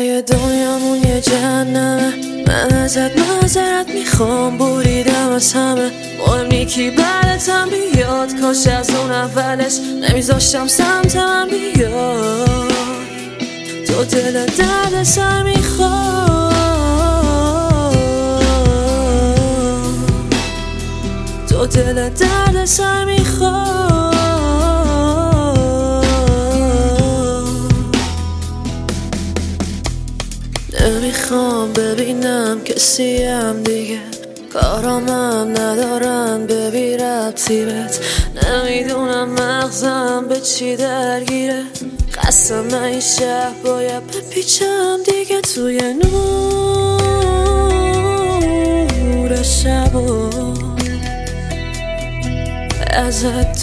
اگه دنیامون یه جهنمه من ازت معذرت میخوام، بریدم از همه. مهم نی کی بعدتم بیاد، کاش از اون اولش نمیذاشتم سمت من بیاد. تو دل درد سر میخواد، تو دل درد سر میخواد. نمیخوام ببینم کسیم دیگه، کارامم ندارم به بی ربطی بهت. نمیدونم مغزم به چی درگیره، قسم من این شب باید بپیچم دیگه توی نور شبا. ازت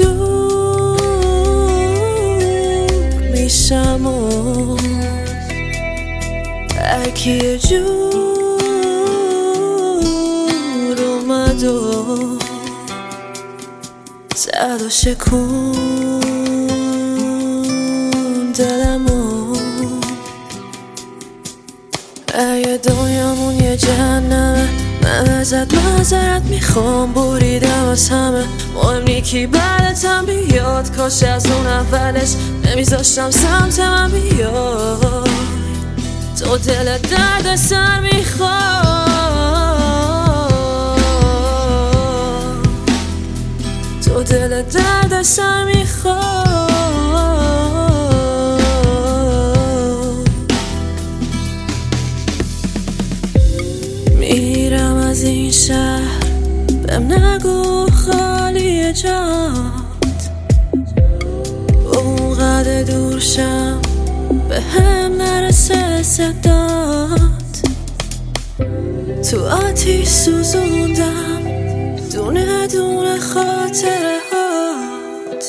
دور میشم و اگه یه جور اومد و زد و شکون دلمو. اگه دنیامون یه جهنمه من ازت معذرت میخوام، بریدم از همه. مهم نی کی بعدتم بیاد، کاش از اون اولش نمیذاشتم سمت من بیاد. تو دل درد سر میخواد، تو دل درد سر میخواد. میرم از این شهر بهم نگو خالی جات، اونقدر دور شم به هم نرسه صدات. تو آتیش سوزوندم دونه دونه خاطره هات،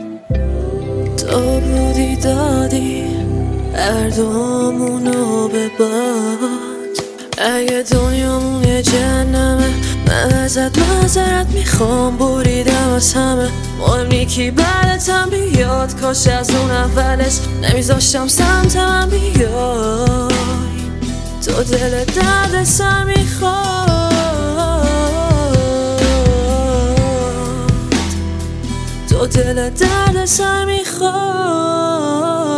تو بودی دادی هر دومونو به باد. اگه دنیامون یه جهنمه من ازت معذرت میخوام، بریدم از همه. مهم نی کی بعدتم بیاد، کاش از اون اولش نمیذاشتم سمت من بیای. تو دل درد سر میخواد، تو دل درد سر میخواد.